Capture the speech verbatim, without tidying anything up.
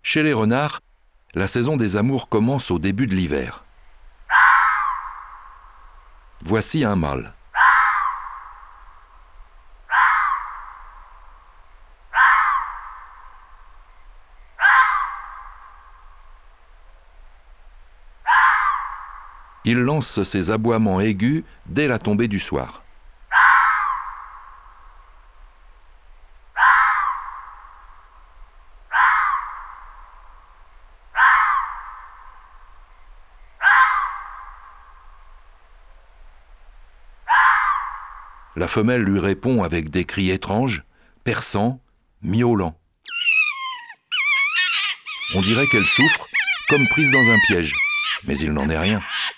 Chez les renards, la saison des amours commence au début de l'hiver. Voici un mâle. Il lance ses aboiements aigus dès la tombée du soir. La femelle lui répond avec des cris étranges, perçants, miaulants. On dirait qu'elle souffre, comme prise dans un piège, mais il n'en est rien.